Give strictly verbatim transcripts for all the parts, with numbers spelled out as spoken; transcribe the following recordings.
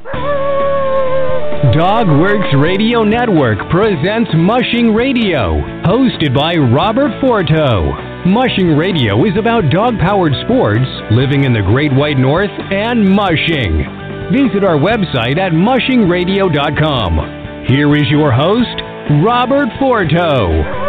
Dogworks Radio Network presents Mushing Radio, hosted by Robert Forto. Mushing Radio is about dog-powered sports, living in the Great White North, and mushing. Visit our website at mushing radio dot com. Here is your host, Robert Forto.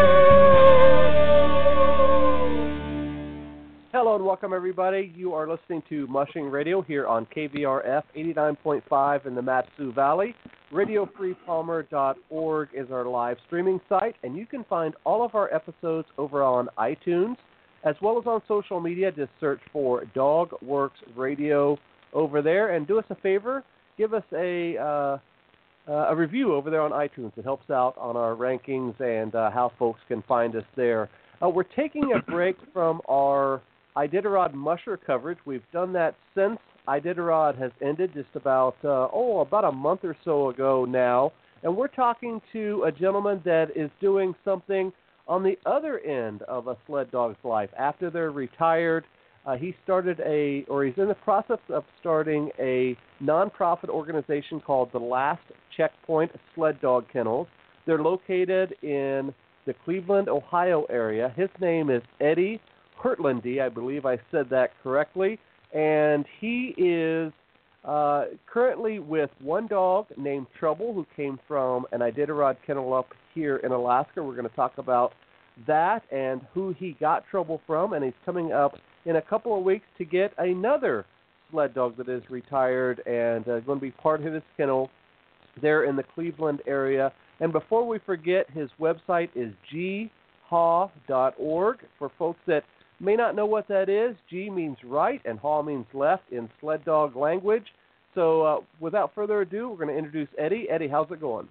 Hello and welcome, everybody. You are listening to Mushing Radio here on K V R F eighty-nine point five in the Mat-Su Valley. radio free palmer dot org is our live streaming site, and you can find all of our episodes over on iTunes, as well as on social media. Just search for Dogworks Radio over there, and do us a favor, give us a uh, uh, a review over there on iTunes. It helps out on our rankings and uh, how folks can find us there. Uh, we're taking a break from our Iditarod musher coverage. We've done that since Iditarod has ended just about, uh, oh, about a month or so ago now. And we're talking to a gentleman that is doing something on the other end of a sled dog's life. After they're retired, uh, he started a, or he's in the process of starting a nonprofit organization called the Last Checkpoint Sled Dog Kennels. They're located in the Cleveland, Ohio area. His name is Eddie Hertlandy. I believe I said that correctly. And he is uh, currently with one dog named Trouble, who came from an Iditarod kennel up here in Alaska. We're going to talk about that and who he got Trouble from. And he's coming up in a couple of weeks to get another sled dog that is retired and uh, going to be part of his kennel there in the Cleveland area. And before we forget, his website is g haw dot org. For folks that may not know what that is, G means right and haw means left in sled dog language. So uh, without further ado, we're going to introduce Eddie. Eddie, how's it going?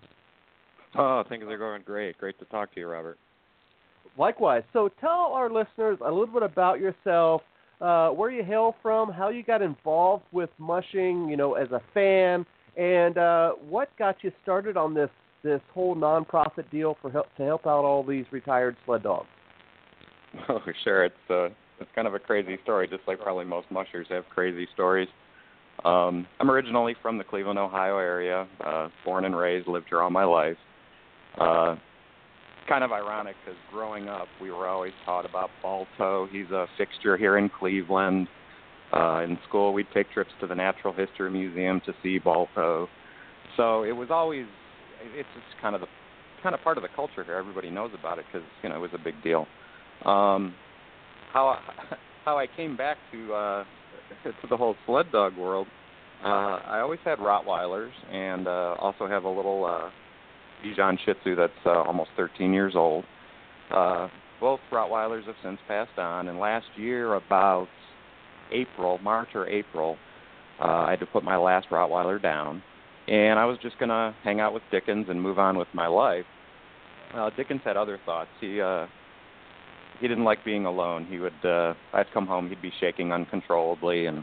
Oh, things are going great. Great to talk to you, Robert. Likewise. So tell our listeners a little bit about yourself, uh, where you hail from, how you got involved with mushing, you know, as a fan, and uh, what got you started on this this whole nonprofit deal for help, to help out all these retired sled dogs. Oh, sure. It's uh, it's kind of a crazy story, just like probably most mushers have crazy stories. Um, I'm originally from the Cleveland, Ohio area, uh, born and raised, lived here all my life. Uh, kind of ironic because growing up, we were always taught about Balto. He's a fixture here in Cleveland. Uh, in school, we'd take trips to the Natural History Museum to see Balto. So it was always, it's just kind of the kind of part of the culture here. Everybody knows about it because, you know, it was a big deal. Um, how I, how I came back to uh, to the whole sled dog world, uh, I always had Rottweilers and uh, also have a little uh, Bichon Shih Tzu that's uh, almost thirteen years old. Uh, both Rottweilers have since passed on, and last year, about April, March or April, uh, I had to put my last Rottweiler down, and I was just going to hang out with Dickens and move on with my life. Uh, Dickens had other thoughts. He uh, He didn't like being alone. He would, uh, I'd come home, he'd be shaking uncontrollably, and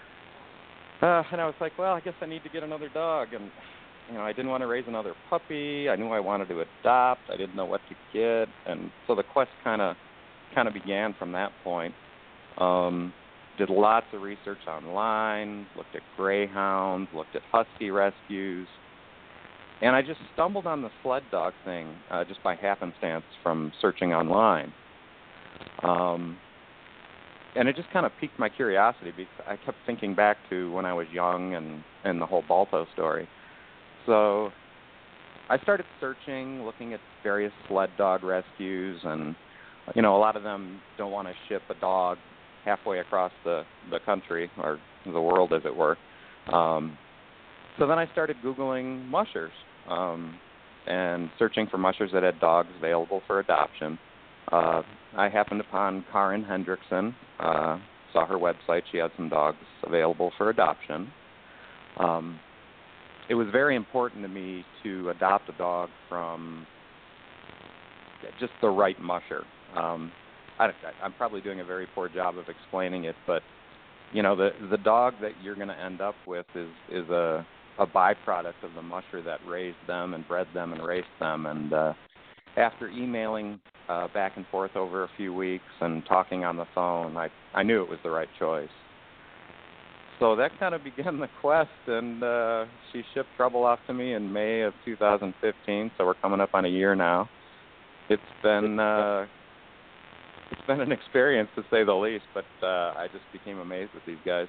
uh, and I was like, well, I guess I need to get another dog, and you know, I didn't want to raise another puppy. I knew I wanted to adopt. I didn't know what to get, and so the quest kind of, kind of began from that point. Um, did lots of research online, looked at greyhounds, looked at husky rescues. And I just stumbled on the sled dog thing uh, just by happenstance from searching online. Um, and it just kind of piqued my curiosity because I kept thinking back to when I was young and, and the whole Balto story. So I started searching, looking at various sled dog rescues, and, you know, a lot of them don't want to ship a dog halfway across the, the country or the world, as it were. Um, so then I started Googling mushers um, and searching for mushers that had dogs available for adoption. Uh, I happened upon Karin Hendrickson, uh, saw her website. She had some dogs available for adoption. Um, it was very important to me to adopt a dog from just the right musher. Um, I, I'm probably doing a very poor job of explaining it, but you know, the the dog that you're going to end up with is is a a byproduct of the musher that raised them and bred them and raced them. And uh, after emailing uh, back and forth over a few weeks and talking on the phone, I I knew it was the right choice. so that kind of began the quest, and uh, she shipped Trouble off to me in May of two thousand fifteen, so we're coming up on a year now. It's been uh, it's been an experience, to say the least, but uh, I just became amazed with these guys.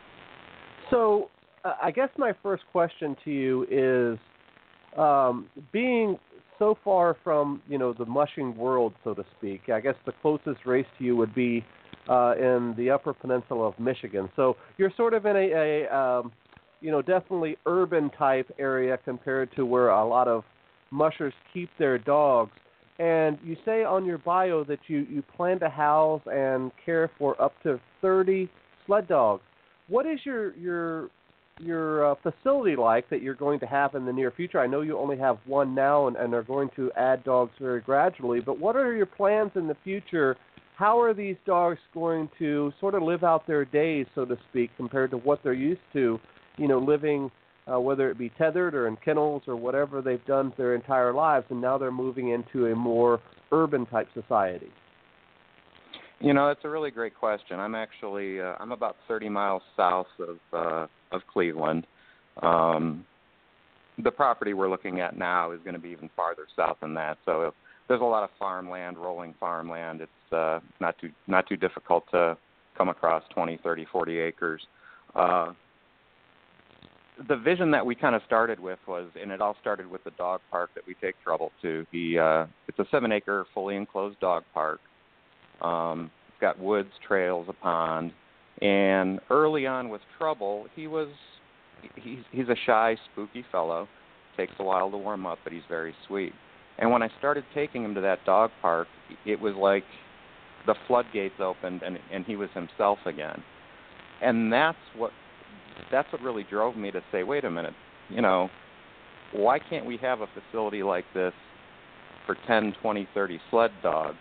So uh, I guess my first question to you is, um, being so far from, you know, the mushing world, so to speak, I guess the closest race to you would be uh, in the Upper Peninsula of Michigan. So you're sort of in a, a um, you know, definitely urban type area compared to where a lot of mushers keep their dogs. And you say on your bio that you, you plan to house and care for up to thirty sled dogs. What is your your your uh, facility like that you're going to have in the near future? I know you only have one now and, and are going to add dogs very gradually, but what are your plans in the future? How are these dogs going to sort of live out their days, so to speak, compared to what they're used to, you know, living, uh, whether it be tethered or in kennels or whatever they've done their entire lives, and now they're moving into a more urban-type society? You know, that's a really great question. I'm actually uh, I'm about thirty miles south of uh, of Cleveland. Um, the property we're looking at now is going to be even farther south than that. So if there's a lot of farmland, rolling farmland. It's uh, not too not too difficult to come across twenty, thirty, forty acres. Uh, the vision that we kind of started with was, and it all started with the dog park that we take Trouble to. He uh, it's a seven-acre fully enclosed dog park. Um, it's got woods, trails, a pond, and early on with Trouble, he was he's he's a shy, spooky fellow. Takes a while to warm up, but he's very sweet. And when I started taking him to that dog park, it was like the floodgates opened, and and he was himself again. And that's what that's what really drove me to say, wait a minute, you know, why can't we have a facility like this for ten, twenty, thirty sled dogs?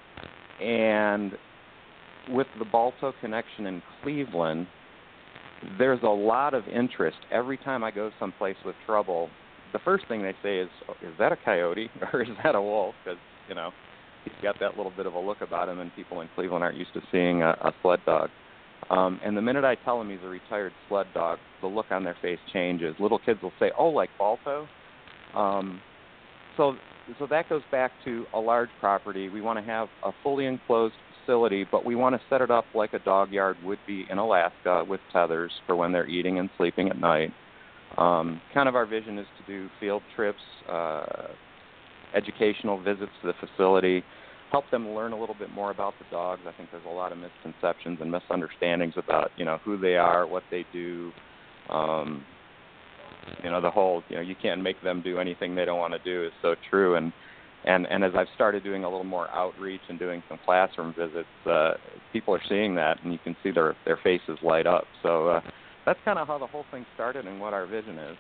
And with the Balto connection in Cleveland, there's a lot of interest. Every time I go someplace with Trouble, the first thing they say is, oh, is that a coyote or is that a wolf? Because, you know, he's got that little bit of a look about him, and people in Cleveland aren't used to seeing a, a sled dog. Um, and the minute I tell them he's a retired sled dog, the look on their face changes. Little kids will say, oh, like Balto? Um, so So that goes back to a large property. We want to have a fully enclosed facility, but we want to set it up like a dog yard would be in Alaska with tethers for when they're eating and sleeping at night. Um, kind of our vision is to do field trips, uh, educational visits to the facility, help them learn a little bit more about the dogs. I think there's a lot of misconceptions and misunderstandings about, you know, who they are, what they do. Um, You know, the whole, you know, you can't make them do anything they don't want to do is so true. And, and, and as I've started doing a little more outreach and doing some classroom visits, uh, people are seeing that, and you can see their, their faces light up. So uh, that's kind of how the whole thing started and what our vision is.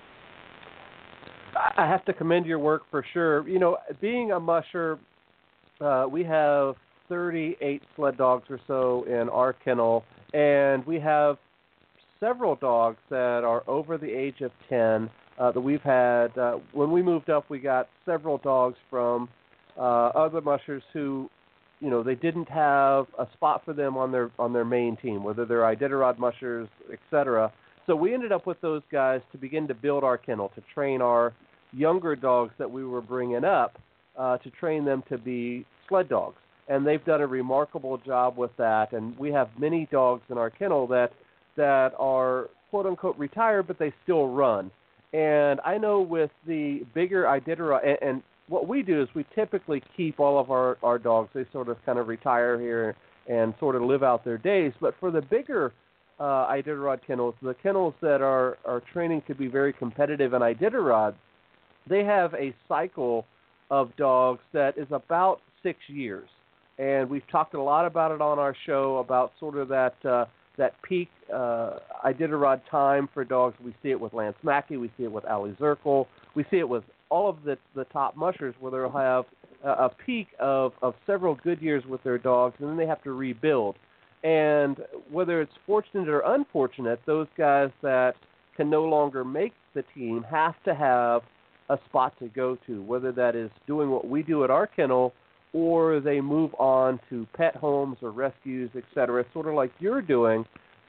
I have to commend your work for sure. You know, being a musher, uh, we have thirty-eight sled dogs or so in our kennel, and we have several dogs that are over the age of ten uh, that we've had. Uh, when we moved up, we got several dogs from uh, other mushers who, you know, they didn't have a spot for them on their on their main team, whether they're Iditarod mushers, et cetera. So we ended up with those guys to begin to build our kennel, to train our younger dogs that we were bringing up, uh, to train them to be sled dogs. And they've done a remarkable job with that. And we have many dogs in our kennel that that are quote-unquote retired, but they still run. And I know with the bigger Iditarod, and, and what we do is we typically keep all of our, our dogs. They sort of kind of retire here and sort of live out their days. But for the bigger uh, Iditarod kennels, the kennels that are, are training to be very competitive in Iditarod, they have a cycle of dogs that is about six years. And we've talked a lot about it on our show, about sort of that uh, that peak uh, Iditarod time for dogs. We see it with Lance Mackey. We see it with Ali Zirkle. We see it with all of the, the top mushers where they'll have a, a peak of, of several good years with their dogs, and then they have to rebuild. And whether it's fortunate or unfortunate, those guys that can no longer make the team have to have a spot to go to, whether that is doing what we do at our kennel or they move on to pet homes or rescues, et cetera, sort of like you're doing.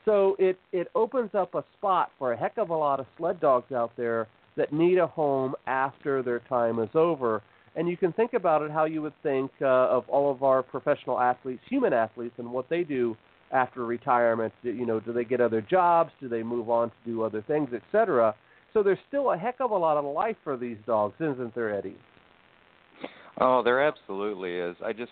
So it, it opens up a spot for a heck of a lot of sled dogs out there that need a home after their time is over. And you can think about it how you would think uh, of all of our professional athletes, human athletes, and what they do after retirement. You know, do they get other jobs? Do they move on to do other things, et cetera? So there's still a heck of a lot of life for these dogs, isn't there, Eddie? Oh, there absolutely is. I just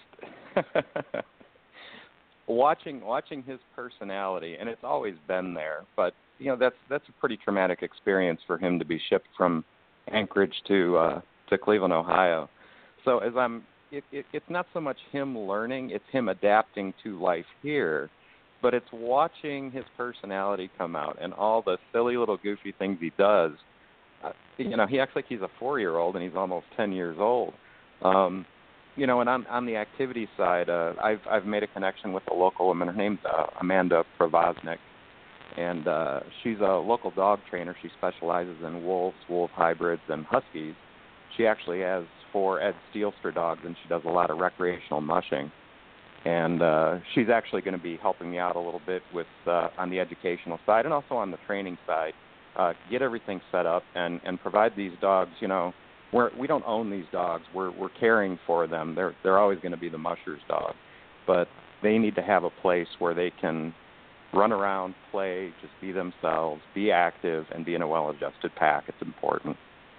watching watching his personality, and it's always been there. But you know, that's that's a pretty traumatic experience for him to be shipped from Anchorage to uh, to Cleveland, Ohio. So as I'm, it, it, it's not so much him learning; it's him adapting to life here. But it's watching his personality come out and all the silly little goofy things he does. Uh, you know, he acts like he's a four-year-old, and he's almost ten years old. Um, you know, and on, on the activity side, uh, I've I've made a connection with a local woman. Her name's uh, Amanda Provoznik, and uh, she's a local dog trainer. She specializes in wolves, wolf hybrids, and huskies. She actually has four Ed Steelstra dogs, and she does a lot of recreational mushing. And uh, she's actually going to be helping me out a little bit with uh, on the educational side and also on the training side, uh, get everything set up and, and provide these dogs. You know, we're, we don't own these dogs. We're we're caring for them. They're they're always going to be the musher's dog, but they need to have a place where they can run around, play, just be themselves, be active, and be in a well-adjusted pack. It's important.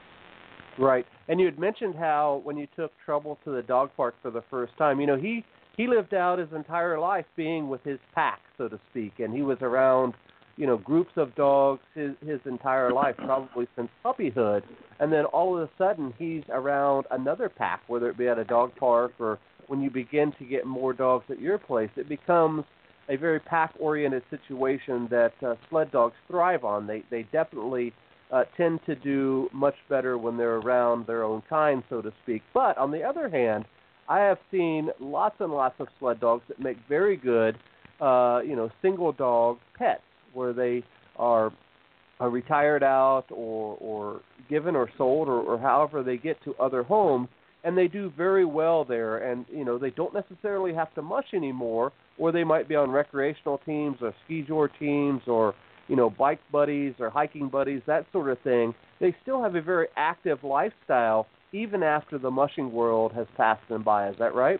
Right. And you had mentioned how when you took Trouble to the dog park for the first time, you know, he. He lived out his entire life being with his pack, so to speak, and he was around, you know, groups of dogs his, his entire life, probably since puppyhood. And then all of a sudden he's around another pack, whether it be at a dog park or when you begin to get more dogs at your place. It becomes a very pack-oriented situation that uh, sled dogs thrive on. They, they definitely uh, tend to do much better when they're around their own kind, so to speak. But on the other hand, I have seen lots and lots of sled dogs that make very good, uh, you know, single dog pets, where they are, are retired out or, or given or sold or, or however they get to other homes, and they do very well there. And, you know, they don't necessarily have to mush anymore, or they might be on recreational teams or ski tour teams or, you know, bike buddies or hiking buddies, that sort of thing. They still have a very active lifestyle even after the mushing world has passed them by. Is that right?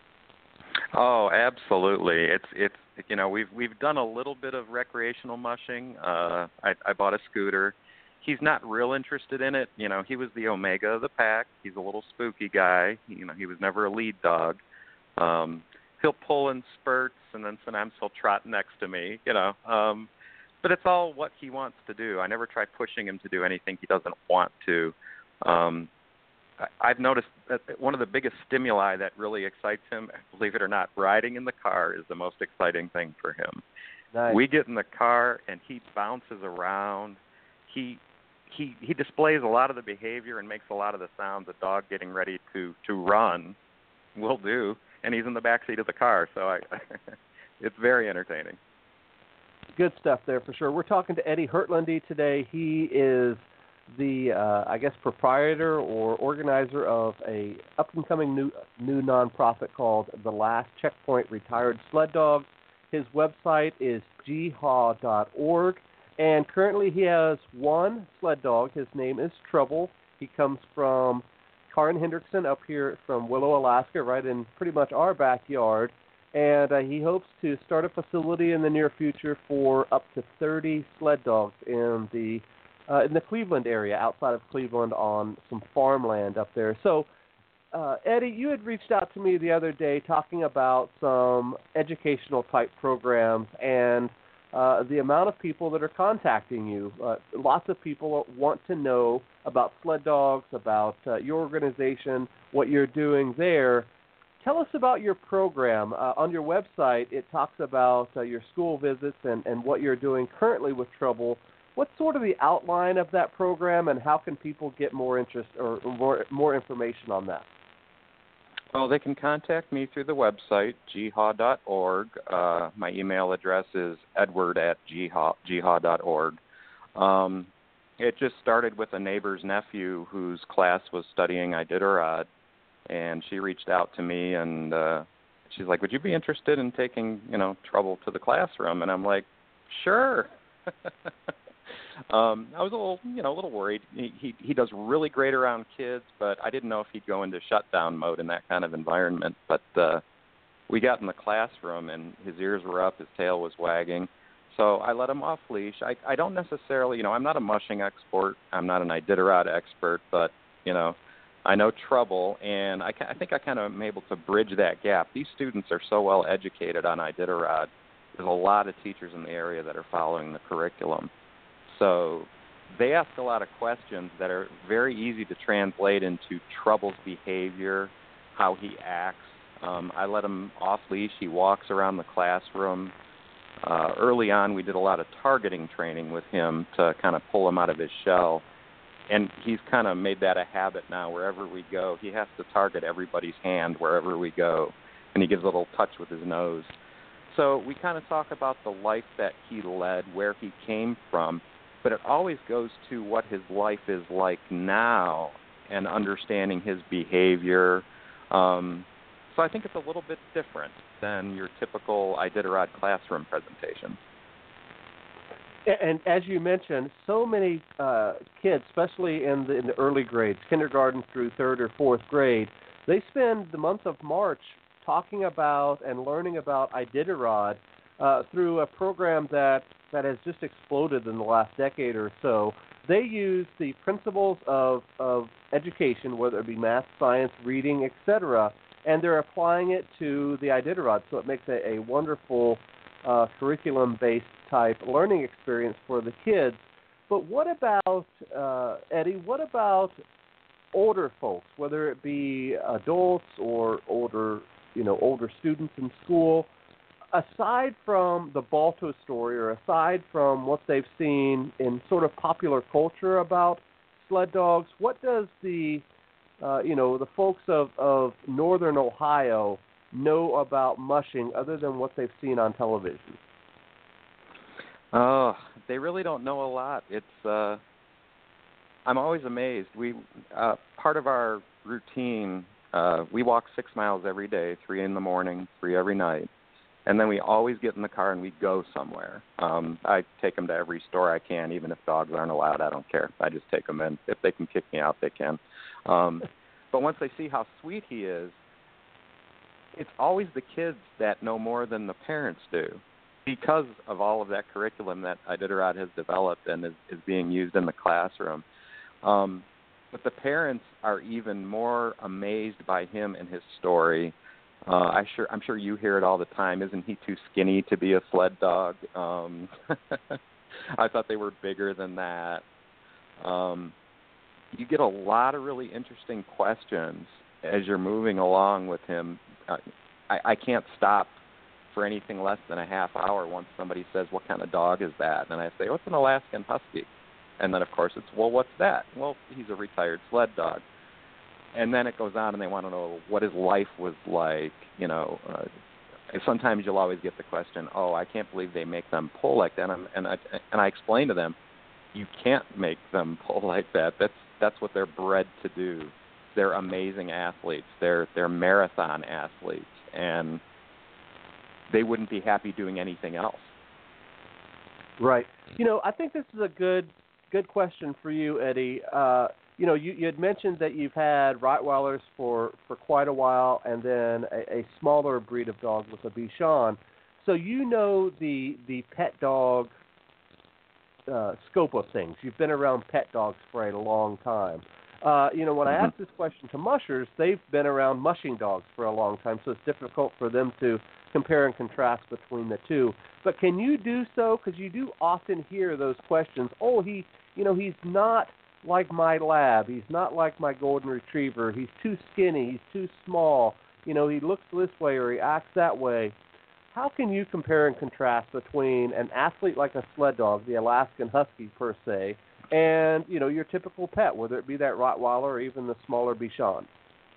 Oh, absolutely. It's it's you know we've we've done a little bit of recreational mushing. Uh, I, I bought a scooter. He's not real interested in it. You know, he was the omega of the pack. He's a little spooky guy. You know, he was never a lead dog. Um, he'll pull in spurts, and then sometimes he'll trot next to me. You know, um, but it's all what he wants to do. I never try pushing him to do anything he doesn't want to. Um, I've noticed that one of the biggest stimuli that really excites him, believe it or not, riding in the car is the most exciting thing for him. Nice. We get in the car and he bounces around. He he he displays a lot of the behavior and makes a lot of the sounds a dog getting ready to, to run will do, and he's in the back seat of the car, so I, it's very entertaining. Good stuff there for sure. We're talking to Eddie Hertlandy today. He is the, uh, I guess, proprietor or organizer of a up-and-coming new new nonprofit called The Last Checkpoint Retired Sled Dogs. His website is g h a dot org, and currently he has one sled dog. His name is Trouble. He comes from Karin Hendrickson up here from Willow, Alaska, right in pretty much our backyard, and uh, he hopes to start a facility in the near future for up to thirty sled dogs in the Uh, in the Cleveland area, outside of Cleveland, on some farmland up there. So, uh, Eddie, you had reached out to me the other day talking about some educational-type programs and uh, the amount of people that are contacting you. Uh, lots of people want to know about sled dogs, about uh, your organization, what you're doing there. Tell us about your program. Uh, on your website, it talks about uh, your school visits and, and what you're doing currently with Trouble. What's sort of the outline of that program, and how can people get more interest or more, more information on that? Well, they can contact me through the website, g h a dot org. Uh, my email address is edward at g h a dot org. Um, it just started with a neighbor's nephew whose class was studying Iditarod, and she reached out to me, and uh, she's like, would you be interested in taking, you know, Trouble to the classroom? And I'm like, Sure. um, I was a little, you know, a little worried. He, he he does really great around kids, but I didn't know if he'd go into shutdown mode in that kind of environment. But uh, we got in the classroom, and his ears were up, his tail was wagging. So I let him off leash. I I don't necessarily, you know, I'm not a mushing expert. I'm not an Iditarod expert, but you know, I know trouble, and I, I think I kind of am able to bridge that gap. These students are so well educated on Iditarod. There's a lot of teachers in the area that are following the curriculum. So they ask a lot of questions that are very easy to translate into Trouble's behavior, how he acts. Um, I let him off leash. He walks around the classroom. Uh, early on, we did a lot of targeting training with him to kind of pull him out of his shell. And he's kind of made that a habit now. Wherever we go, he has to target everybody's hand wherever we go. And he gives a little touch with his nose. So we kind of talk about the life that he led, where he came from, but it always goes to what his life is like now and understanding his behavior. Um, so I think it's a little bit different than your typical Iditarod classroom presentation. And as you mentioned, so many uh, kids, especially in the, in the early grades, kindergarten through third or fourth grade, they spend the month of March talking about and learning about Iditarod uh, through a program that, that has just exploded in the last decade or so. They use the principles of, of education, whether it be math, science, reading, et cetera, and they're applying it to the Iditarod, so it makes a, a wonderful uh, curriculum-based type learning experience for the kids. But what about, uh, Eddie, what about older folks, whether it be adults or older you know, older students in school, aside from the Balto story or aside from what they've seen in sort of popular culture about sled dogs, what does the, uh, you know, the folks of, of northern Ohio know about mushing other than what they've seen on television? Oh, they really don't know a lot. It's, uh, I'm always amazed. We, uh, part of our routine, Uh, we walk six miles every day, three in the morning, three every night. And then we always get in the car and we go somewhere. Um, I take them to every store I can, even if dogs aren't allowed. I don't care. I just take them in. If they can kick me out, they can. Um, but once they see how sweet he is, it's always the kids that know more than the parents do because of all of that curriculum that Iditarod has developed and is, is being used in the classroom. Um, But the parents are even more amazed by him and his story. Uh, I sure, I'm sure you hear it all the time. Isn't he too skinny to be a sled dog? Um, I thought they were bigger than that. Um, you get a lot of really interesting questions as you're moving along with him. Uh, I, I can't stop for anything less than a half hour once somebody says, "What kind of dog is that?" And I say, "Oh, it's an Alaskan Husky." And then, of course, it's, well, what's that? Well, he's a retired sled dog. And then it goes on, and they want to know what his life was like. You know, uh, sometimes you'll always get the question, oh, I can't believe they make them pull like that. And, and, I, and I explain to them, you can't make them pull like that. That's that's what they're bred to do. They're amazing athletes. They're they're marathon athletes, and they wouldn't be happy doing anything else. Right. You know, I think this is a good good question for you, Eddie. Uh, you know, you, you had mentioned that you've had Rottweilers for, for quite a while, and then a, a smaller breed of dog with a Bichon. So you know the the pet dog uh, scope of things. You've been around pet dogs for a long time. Uh, you know, when I ask this question to mushers, they've been around mushing dogs for a long time, so it's difficult for them to compare and contrast between the two. But can you do so? Because you do often hear those questions. Oh, he, you know, he's not like my lab. He's not like my golden retriever. He's too skinny. He's too small. You know, he looks this way or he acts that way. How can you compare and contrast between an athlete like a sled dog, the Alaskan Husky per se, and, you know, your typical pet, whether it be that Rottweiler or even the smaller Bichon?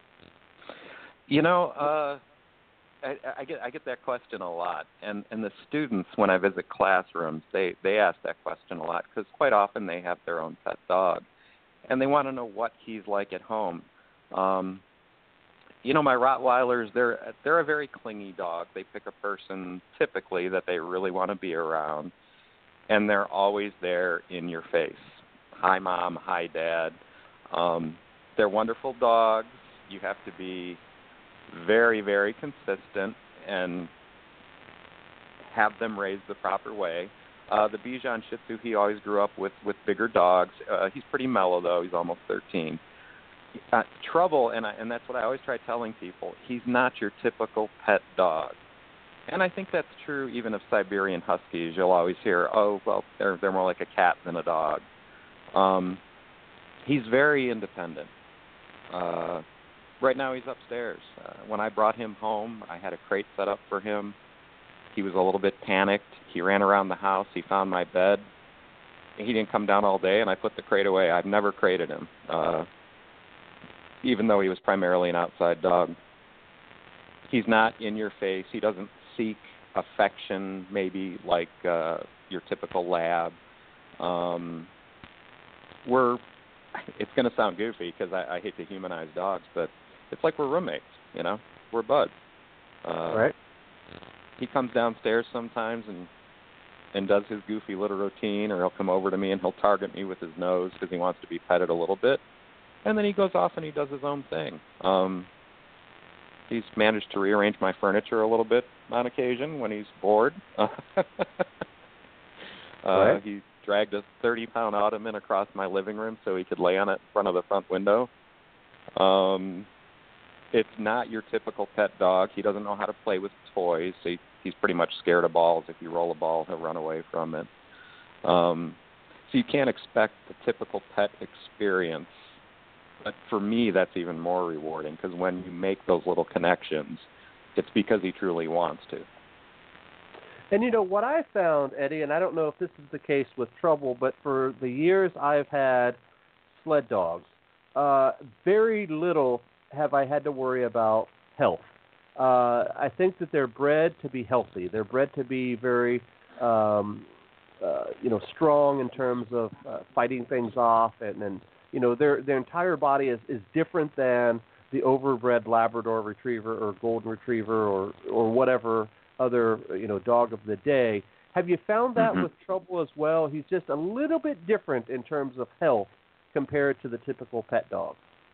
You know, uh, I, I get I get that question a lot, and, and the students, when I visit classrooms, they, they ask that question a lot because quite often they have their own pet dog, and they want to know what he's like at home. Um, you know, my Rottweilers, they're they're a very clingy dog. They pick a person typically that they really want to be around. and they're always there in your face. Hi, Mom. Hi, Dad. Um, they're wonderful dogs. You have to be very, very consistent and have them raised the proper way. Uh, the Bichon Shih Tzu, he always grew up with, with bigger dogs. Uh, he's pretty mellow, though. He's almost thirteen. Uh, Trouble, and, I, and that's what I always try telling people, he's not your typical pet dog. And I think that's true even of Siberian Huskies. You'll always hear, oh, well, they're, they're more like a cat than a dog. Um, he's very independent. Uh, right now he's upstairs. Uh, when I brought him home, I had a crate set up for him. He was a little bit panicked. He ran around the house. He found my bed. He didn't come down all day, and I put the crate away. I've never crated him, uh, even though he was primarily an outside dog. He's not in your face. He doesn't seek affection maybe like uh, your typical lab. Um, we're, it's going to sound goofy because I, I hate to humanize dogs, but it's like we're roommates, you know? We're buds. Uh, right. He comes downstairs sometimes and and does his goofy little routine, or he'll come over to me and he'll target me with his nose because he wants to be petted a little bit. And then he goes off and he does his own thing. Um, he's managed to rearrange my furniture a little bit on occasion when he's bored. uh, right. He dragged a thirty-pound ottoman across my living room so he could lay on it in front of the front window. Um, it's not your typical pet dog. He doesn't know how to play with toys. So he, he's pretty much scared of balls. If you roll a ball, he'll run away from it. Um, so you can't expect the typical pet experience. But for me, that's even more rewarding because when you make those little connections, it's because he truly wants to. And, you know, what I found, Eddie, and I don't know if this is the case with Trouble, but for the years I've had sled dogs, uh, very little have I had to worry about health. Uh, I think that they're bred to be healthy. They're bred to be very, um, uh, you know, strong in terms of uh, fighting things off, and, and you know, their their entire body is, is different than the overbred Labrador Retriever or Golden Retriever or or whatever other, you know, dog of the day. Have you found that mm-hmm. with Trouble as well? He's just a little bit different in terms of health compared to the typical pet dog.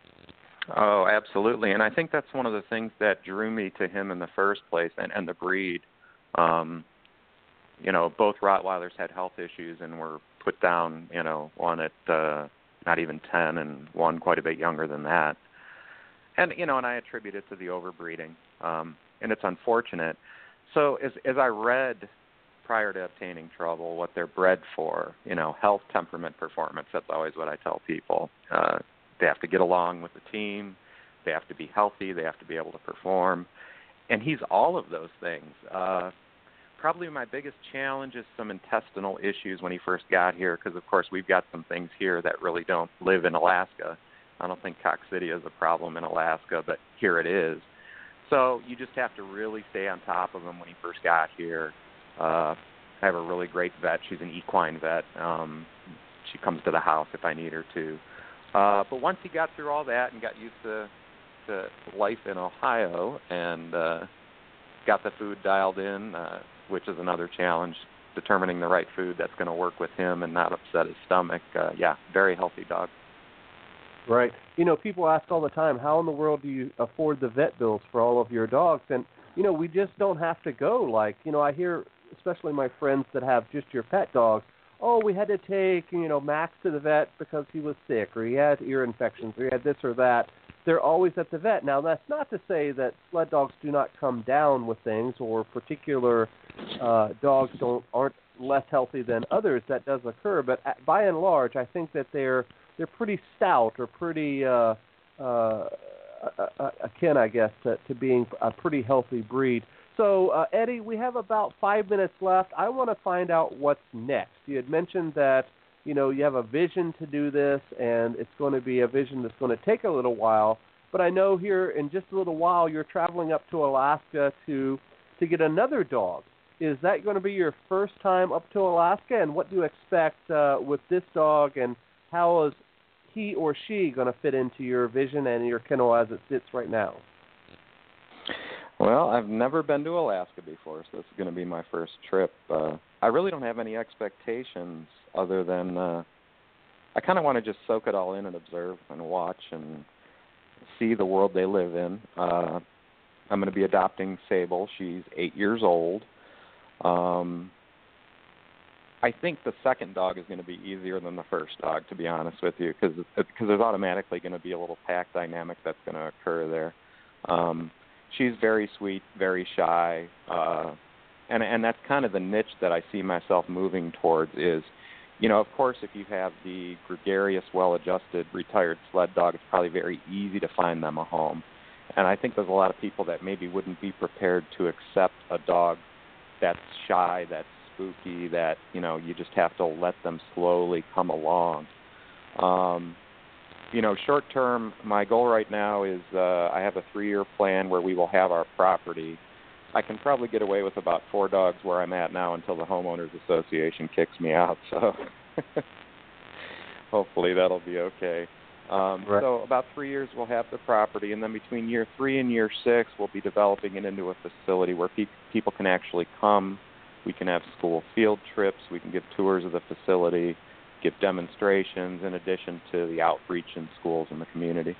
Oh, absolutely. And I think that's one of the things that drew me to him in the first place, and, and the breed. Um, you know, both Rottweilers had health issues and were put down, you know, one at uh, not even ten and one quite a bit younger than that. And, you know, and I attribute it to the overbreeding. Um, and it's unfortunate. So as, as I read prior to obtaining Trouble what they're bred for, you know, health, temperament, performance, that's always what I tell people. Uh, They have to get along with the team. They have to be healthy. They have to be able to perform. And he's all of those things. Uh, probably my biggest challenge is some intestinal issues when he first got here because, of course, we've got some things here that really don't live in Alaska. I don't think coccidia is a problem in Alaska, but here it is. So you just have to really stay on top of him when he first got here. Uh, I have a really great vet. She's an equine vet. Um, she comes to the house if I need her to. Uh, but once he got through all that and got used to, to life in Ohio and uh, got the food dialed in, uh, which is another challenge, determining the right food that's going to work with him and not upset his stomach. Uh, yeah, very healthy dog. Right. You know, people ask all the time, how in the world do you afford the vet bills for all of your dogs? And, you know, we just don't have to go. Like, you know, I hear, especially my friends that have just your pet dogs, oh, we had to take, you know, Max to the vet because he was sick or he had ear infections or he had this or that. They're always at the vet. Now, that's not to say that sled dogs do not come down with things or particular uh, dogs don't aren't less healthy than others. That does occur. But by and large, I think that they're they're pretty stout or pretty uh, uh, akin, I guess, to, to being a pretty healthy breed. So, uh, Eddie, we have about five minutes left. I want to find out what's next. You had mentioned that, you know, you have a vision to do this, and it's going to be a vision that's going to take a little while. But I know here in just a little while you're traveling up to Alaska to to get another dog. Is that going to be your first time up to Alaska? And what do you expect uh, with this dog, and how is he or she going to fit into your vision and your kennel as it sits right now? Well, I've never been to Alaska before, so this is going to be my first trip. Uh, I really don't have any expectations other than uh, I kind of want to just soak it all in and observe and watch and see the world they live in. Uh, I'm going to be adopting Sable. She's eight years old. Um, I think the second dog is going to be easier than the first dog, to be honest with you, because because there's automatically going to be a little pack dynamic that's going to occur there. Um, she's very sweet, very shy, uh, and and that's kind of the niche that I see myself moving towards is, you know, of course, if you have the gregarious, well-adjusted, retired sled dog, it's probably very easy to find them a home. And I think there's a lot of people that maybe wouldn't be prepared to accept a dog that's shy, that's spooky, that, you know, you just have to let them slowly come along. Um, you know, short term, my goal right now is uh, I have a three-year plan where we will have our property. I can probably get away with about four dogs where I'm at now until the homeowners association kicks me out. So hopefully that'll be okay. Um, right. So about three years we'll have the property, and then between year three and year six we'll be developing it into a facility where pe- people can actually come. We can have school field trips. We can give tours of the facility, give demonstrations in addition to the outreach in schools and the community.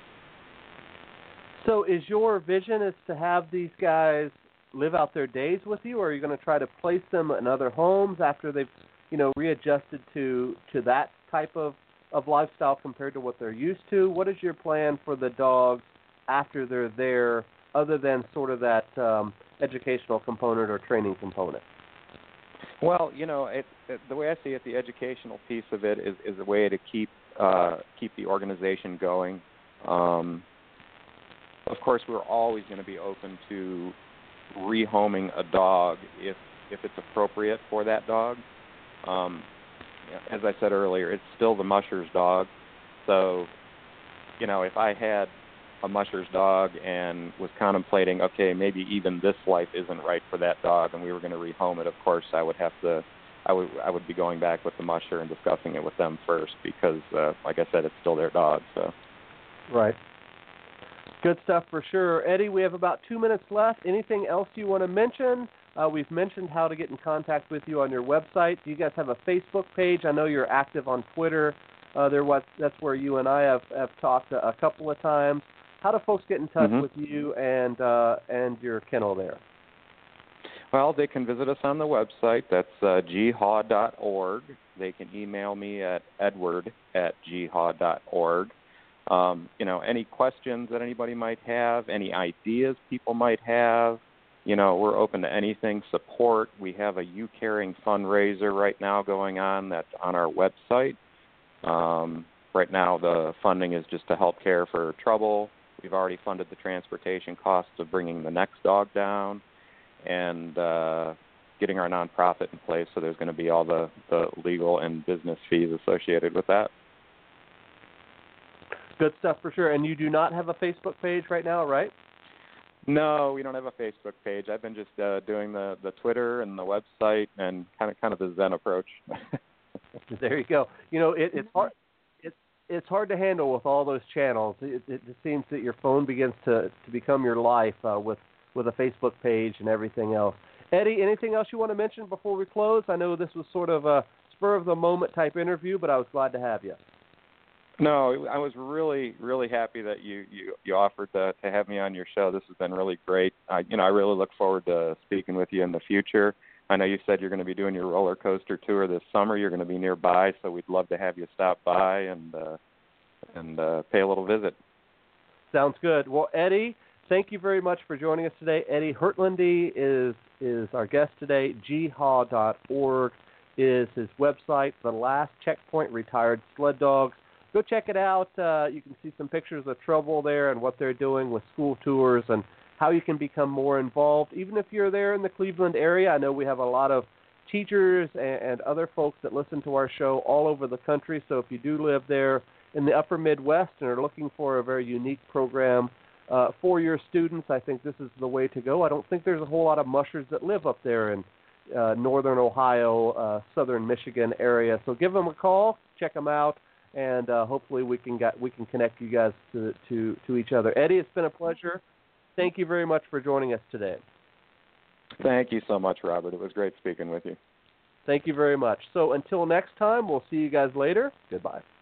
So is your vision is to have these guys live out their days with you, or are you going to try to place them in other homes after they've, you know, readjusted to to that type of, of lifestyle compared to what they're used to? What is your plan for the dogs after they're there, other than sort of that um, educational component or training component? Well, you know, it, it, the way I see it, the educational piece of it is, is a way to keep uh, keep the organization going. Um, of course, we're always going to be open to rehoming a dog if if it's appropriate for that dog. Um, as I said earlier, it's still the musher's dog. So, you know, if I had a musher's dog and was contemplating, okay, maybe even this life isn't right for that dog, and we were going to rehome it, of course, I would have to, I would, I would be going back with the musher and discussing it with them first because, uh, like I said, it's still their dog. So, right. Good stuff for sure. Eddie, we have about two minutes left. Anything else you want to mention? Uh, we've mentioned how to get in contact with you on your website. Do you guys have a Facebook page? I know you're active on Twitter. Uh, there was, that's where you and I have, have talked a, a couple of times. How do folks get in touch mm-hmm. with you and uh, and your kennel there? Well, they can visit us on the website. That's uh, g haw dot org. They can email me at edward at g haw dot org. Um, you know, any questions that anybody might have, any ideas people might have, you know, we're open to anything. Support. We have a You Caring fundraiser right now going on that's on our website. Um, right now the funding is just to help care for Trouble. We've already funded the transportation costs of bringing the next dog down and uh, getting our nonprofit in place, so there's going to be all the, the legal and business fees associated with that. Good stuff for sure. And you do not have a Facebook page right now, right? No, we don't have a Facebook page. I've been just uh, doing the, the Twitter and the website and kind of kind of the Zen approach. There you go. You know, it, it's hard. It's hard to handle with all those channels. It, it, it seems that your phone begins to, to become your life uh, with, with a Facebook page and everything else. Eddie, anything else you want to mention before we close? I know this was sort of a spur-of-the-moment type interview, but I was glad to have you. No, I was really, really happy that you, you, you offered to, to have me on your show. This has been really great. Uh, you know, I really look forward to speaking with you in the future. I know you said you're going to be doing your roller coaster tour this summer. You're going to be nearby, so we'd love to have you stop by and uh, and uh, pay a little visit. Sounds good. Well, Eddie, thank you very much for joining us today. Eddie Hertlandy is is our guest today. g haw dot org is his website. The Last Checkpoint Retired Sled Dogs. Go check it out. Uh, you can see some pictures of Trouble there and what they're doing with school tours and how you can become more involved. Even if you're there in the Cleveland area, I know we have a lot of teachers and, and other folks that listen to our show all over the country. So if you do live there in the upper Midwest and are looking for a very unique program uh, for your students, I think this is the way to go. I don't think there's a whole lot of mushers that live up there in uh, northern Ohio, uh, southern Michigan area. So give them a call, check them out, and uh, hopefully we can get, we can connect you guys to, to, to each other. Eddie, it's been a pleasure. thank you very much for joining us today. Thank you so much, Robert. It was great speaking with you. Thank you very much. So until next time, we'll see you guys later. Goodbye.